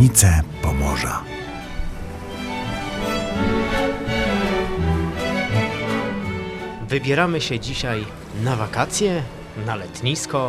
Tajemnice Pomorza. Wybieramy się dzisiaj na wakacje, na letnisko,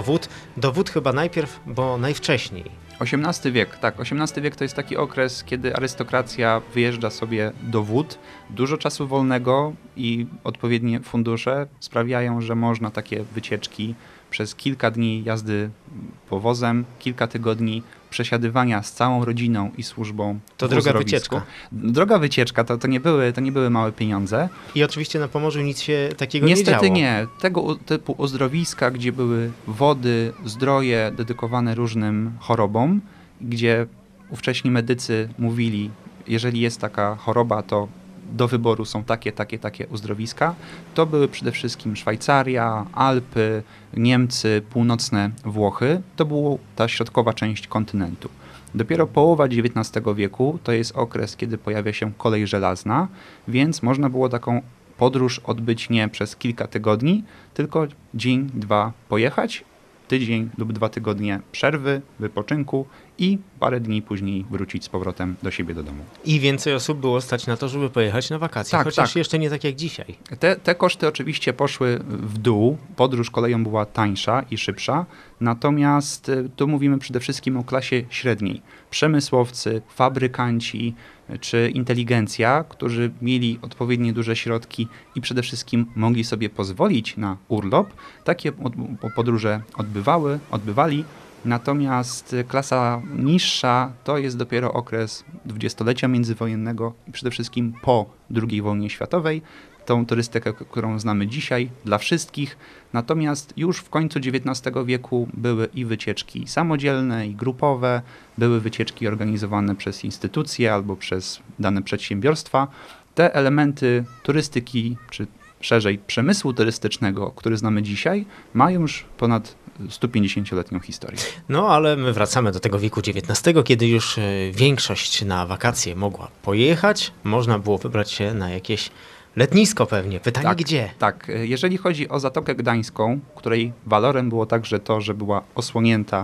do wód chyba najpierw, bo najwcześniej. XVIII wiek, tak. XVIII wiek to jest taki okres, kiedy arystokracja wyjeżdża sobie do wód. Dużo czasu wolnego i odpowiednie fundusze sprawiają, że można takie wycieczki przez kilka dni jazdy powozem, kilka tygodni przesiadywania z całą rodziną i służbą. To droga wycieczka. Droga wycieczka, to nie były małe pieniądze. I oczywiście na Pomorzu nic się takiego nie działo. Niestety nie. Tego typu uzdrowiska, gdzie były wody, zdroje dedykowane różnym chorobom, gdzie ówcześni medycy mówili, jeżeli jest taka choroba, to do wyboru są takie uzdrowiska. To były przede wszystkim Szwajcaria, Alpy, Niemcy, północne Włochy. To była ta środkowa część kontynentu. Dopiero połowa XIX wieku to jest okres, kiedy pojawia się kolej żelazna, więc można było taką podróż odbyć nie przez kilka tygodni, tylko dzień, dwa pojechać, tydzień lub 2 tygodnie przerwy, wypoczynku i parę dni później wrócić z powrotem do siebie do domu. I więcej osób było stać na to, żeby pojechać na wakacje, chociaż jeszcze nie tak jak dzisiaj. Te koszty oczywiście poszły w dół, podróż koleją była tańsza i szybsza, natomiast tu mówimy przede wszystkim o klasie średniej. Przemysłowcy, fabrykanci czy inteligencja, którzy mieli odpowiednio duże środki i przede wszystkim mogli sobie pozwolić na urlop, takie podróże odbywali. Natomiast klasa niższa to jest dopiero okres dwudziestolecia międzywojennego i przede wszystkim po II wojnie światowej. Tą turystykę, którą znamy dzisiaj dla wszystkich. Natomiast już w końcu XIX wieku były i wycieczki samodzielne, i grupowe, były wycieczki organizowane przez instytucje albo przez dane przedsiębiorstwa. Te elementy turystyki, czy szerzej przemysłu turystycznego, który znamy dzisiaj, mają już ponad 150-letnią historię. No, ale my wracamy do tego wieku XIX, kiedy już większość na wakacje mogła pojechać. Można było wybrać się na jakieś letnisko pewnie. Pytanie gdzie? Tak, jeżeli chodzi o Zatokę Gdańską, której walorem było także to, że była osłonięta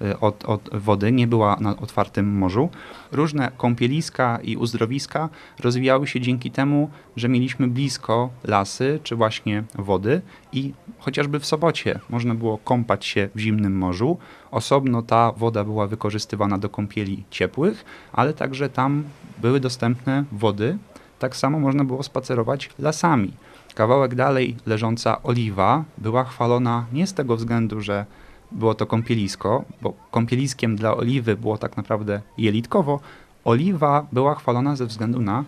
od wody, nie była na otwartym morzu. Różne kąpieliska i uzdrowiska rozwijały się dzięki temu, że mieliśmy blisko lasy czy właśnie wody i chociażby w Sopocie można było kąpać się w zimnym morzu. Osobno ta woda była wykorzystywana do kąpieli ciepłych, ale także tam były dostępne wody. Tak samo można było spacerować lasami. Kawałek dalej leżąca Oliwa była chwalona nie z tego względu, że było to kąpielisko, bo kąpieliskiem dla Oliwy było tak naprawdę Jelitkowo. Oliwa była chwalona ze względu na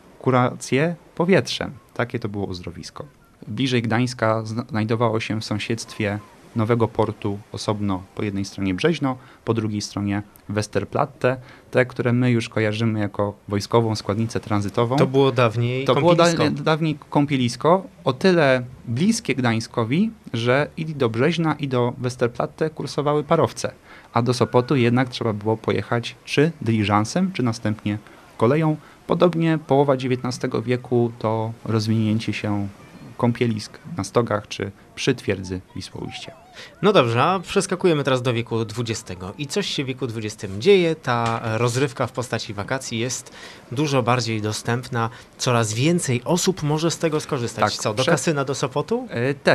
kurację powietrzem. Takie to było uzdrowisko. Bliżej Gdańska znajdowało się w sąsiedztwie nowego portu osobno po jednej stronie Brzeźno, po drugiej stronie Westerplatte, te, które my już kojarzymy jako wojskową składnicę tranzytową. To było dawniej kąpielisko. To było dawniej kąpielisko, o tyle bliskie Gdańskowi, że i do Brzeźna, i do Westerplatte kursowały parowce, a do Sopotu jednak trzeba było pojechać czy dyliżansem, czy następnie koleją. Podobnie połowa XIX wieku to rozwinięcie się kąpielisk na stogach czy przy twierdzy Wisłoujście. No dobrze, a przeskakujemy teraz do wieku XX. I coś się w wieku XX dzieje. Ta rozrywka w postaci wakacji jest dużo bardziej dostępna. Coraz więcej osób może z tego skorzystać. Tak, do kasyna, do Sopotu?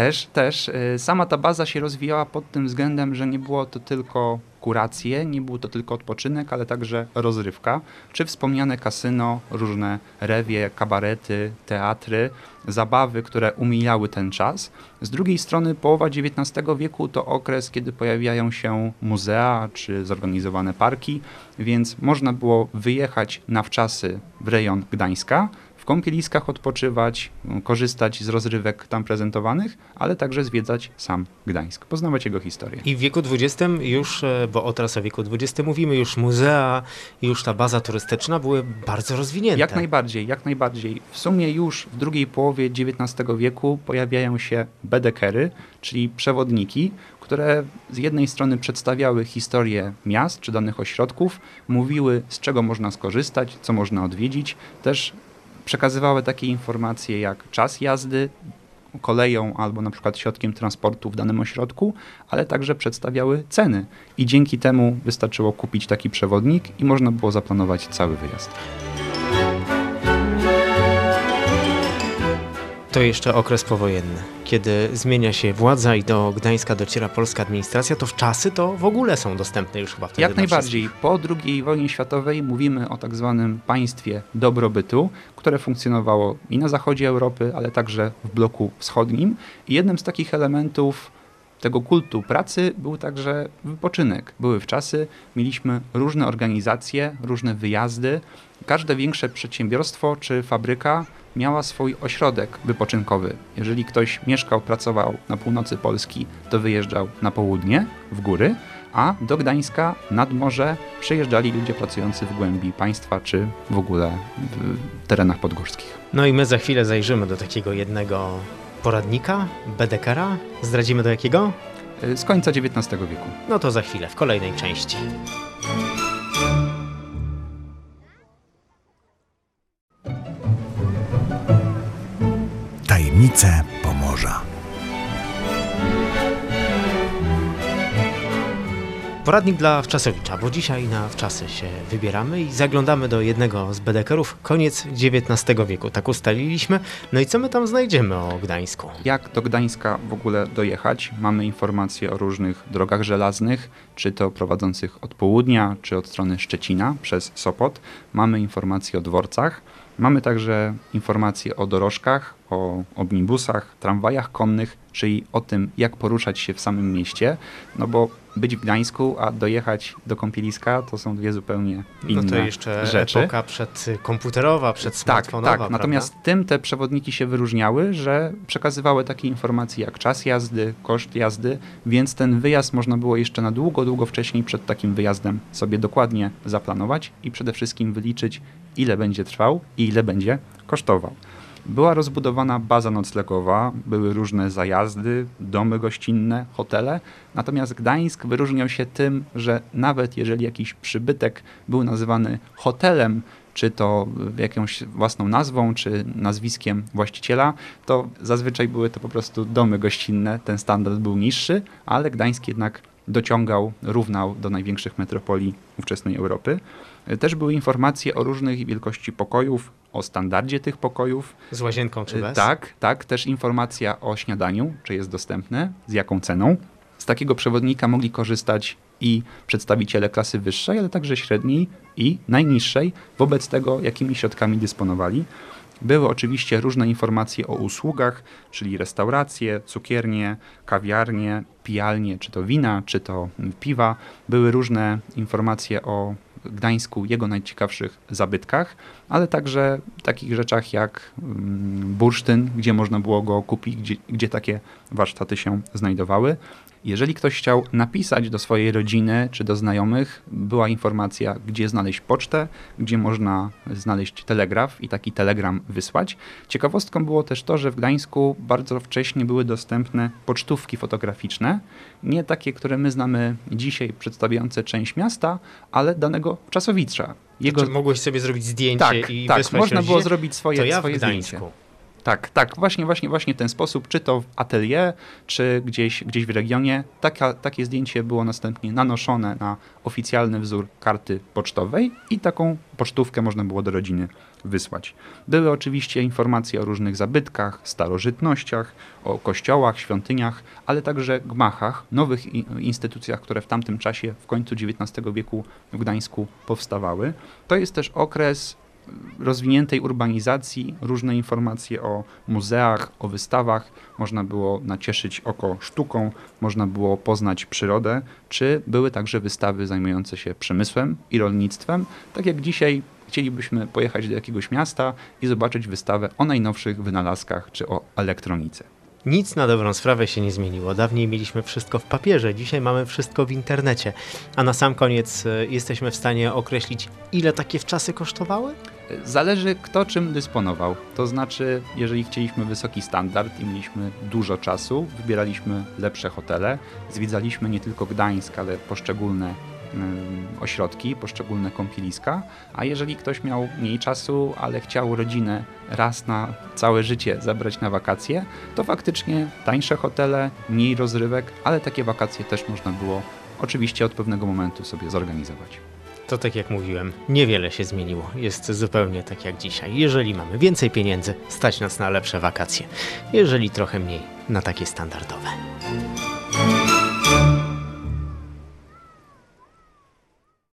Też. Sama ta baza się rozwijała pod tym względem, że nie było to tylko kuracje, nie był to tylko odpoczynek, ale także rozrywka. Czy wspomniane kasyno, różne rewie, kabarety, teatry, zabawy, które umijały ten czas. Z drugiej strony połowa XIX wieku to okres, kiedy pojawiają się muzea czy zorganizowane parki, więc można było wyjechać na wczasy w rejon Gdańska, w kąpieliskach odpoczywać, korzystać z rozrywek tam prezentowanych, ale także zwiedzać sam Gdańsk, poznawać jego historię. I w wieku XX już, bo teraz o wieku XX mówimy, już muzea, już ta baza turystyczna były bardzo rozwinięte. Jak najbardziej. W sumie już w drugiej połowie XIX wieku pojawiają się bedekery, czyli przewodniki, które z jednej strony przedstawiały historię miast czy danych ośrodków, mówiły z czego można skorzystać, co można odwiedzić, też przekazywały takie informacje jak czas jazdy, koleją albo na przykład środkiem transportu w danym ośrodku, ale także przedstawiały ceny. I dzięki temu wystarczyło kupić taki przewodnik i można było zaplanować cały wyjazd. To jeszcze okres powojenny. Kiedy zmienia się władza i do Gdańska dociera polska administracja, to wczasy to w ogóle są dostępne już chyba wtedy Jak dla najbardziej. wszystkich. Po II wojnie światowej mówimy o tak zwanym państwie dobrobytu, które funkcjonowało i na zachodzie Europy, ale także w bloku wschodnim. I jednym z takich elementów tego kultu pracy był także wypoczynek. Były wczasy, mieliśmy różne organizacje, różne wyjazdy. Każde większe przedsiębiorstwo czy fabryka miała swój ośrodek wypoczynkowy. Jeżeli ktoś mieszkał, pracował na północy Polski, to wyjeżdżał na południe, w góry, a do Gdańska nad morze przyjeżdżali ludzie pracujący w głębi państwa czy w ogóle w terenach podgórskich. No i my za chwilę zajrzymy do takiego jednego poradnika, Bedekera. Zdradzimy do jakiego? Z końca XIX wieku. No to za chwilę, w kolejnej części. Tajemnice Pomorza. Poradnik dla Wczasowicza, bo dzisiaj na wczasy się wybieramy i zaglądamy do jednego z bedekerów, koniec XIX wieku, tak ustaliliśmy. No i co my tam znajdziemy o Gdańsku? Jak do Gdańska w ogóle dojechać? Mamy informacje o różnych drogach żelaznych, czy to prowadzących od południa, czy od strony Szczecina przez Sopot. Mamy informacje o dworcach. Mamy także informacje o dorożkach, o omnibusach, tramwajach konnych, czyli o tym, jak poruszać się w samym mieście, no bo być w Gdańsku, a dojechać do kąpieliska to są dwie zupełnie inne No to jeszcze rzeczy. epoka przedkomputerowa, przedsmartfonowa, Tak. prawda? Natomiast tym te przewodniki się wyróżniały, że przekazywały takie informacje jak czas jazdy, koszt jazdy, więc ten wyjazd można było jeszcze na długo wcześniej przed takim wyjazdem sobie dokładnie zaplanować i przede wszystkim wyliczyć, ile będzie trwał i ile będzie kosztował. Była rozbudowana baza noclegowa, były różne zajazdy, domy gościnne, hotele, natomiast Gdańsk wyróżniał się tym, że nawet jeżeli jakiś przybytek był nazywany hotelem, czy to jakąś własną nazwą, czy nazwiskiem właściciela, to zazwyczaj były to po prostu domy gościnne, ten standard był niższy, ale Gdańsk jednak dociągał, równał do największych metropolii ówczesnej Europy. Też były informacje o różnych wielkości pokojów, o standardzie tych pokojów. Z łazienką czy bez? Tak. Też informacja o śniadaniu, czy jest dostępne, z jaką ceną. Z takiego przewodnika mogli korzystać i przedstawiciele klasy wyższej, ale także średniej i najniższej, wobec tego, jakimi środkami dysponowali. Były oczywiście różne informacje o usługach, czyli restauracje, cukiernie, kawiarnie, pijalnie, czy to wina, czy to piwa. Były różne informacje o Gdańsku, jego najciekawszych zabytkach, ale także takich rzeczach jak bursztyn, gdzie można było go kupić, gdzie takie warsztaty się znajdowały. Jeżeli ktoś chciał napisać do swojej rodziny czy do znajomych, była informacja, gdzie znaleźć pocztę, gdzie można znaleźć telegraf i taki telegram wysłać. Ciekawostką było też to, że w Gdańsku bardzo wcześnie były dostępne pocztówki fotograficzne, nie takie, które my znamy dzisiaj, przedstawiające część miasta, ale danego czasowicza. Znaczy, mogłeś sobie zrobić zdjęcie i tak, wysłać można było rodzinie? zrobić To swoje ja w zdjęcie. Gdańsku. Tak, właśnie w ten sposób, czy to w atelier, czy gdzieś w regionie. Takie zdjęcie było następnie nanoszone na oficjalny wzór karty pocztowej i taką pocztówkę można było do rodziny wysłać. Były oczywiście informacje o różnych zabytkach, starożytnościach, o kościołach, świątyniach, ale także gmachach, nowych instytucjach, które w tamtym czasie, w końcu XIX wieku w Gdańsku powstawały. To jest też okres rozwiniętej urbanizacji, różne informacje o muzeach, o wystawach, można było nacieszyć oko sztuką, można było poznać przyrodę, czy były także wystawy zajmujące się przemysłem i rolnictwem, tak jak dzisiaj chcielibyśmy pojechać do jakiegoś miasta i zobaczyć wystawę o najnowszych wynalazkach czy o elektronice. Nic na dobrą sprawę się nie zmieniło. Dawniej mieliśmy wszystko w papierze, dzisiaj mamy wszystko w internecie. A na sam koniec jesteśmy w stanie określić, ile takie wczasy kosztowały? Zależy, kto czym dysponował. To znaczy, jeżeli chcieliśmy wysoki standard i mieliśmy dużo czasu, wybieraliśmy lepsze hotele, zwiedzaliśmy nie tylko Gdańsk, ale poszczególne ośrodki, poszczególne kąpieliska, a jeżeli ktoś miał mniej czasu, ale chciał rodzinę raz na całe życie zabrać na wakacje, to faktycznie tańsze hotele, mniej rozrywek, ale takie wakacje też można było oczywiście od pewnego momentu sobie zorganizować. To tak jak mówiłem, niewiele się zmieniło. Jest zupełnie tak jak dzisiaj. Jeżeli mamy więcej pieniędzy, stać nas na lepsze wakacje. Jeżeli trochę mniej, na takie standardowe.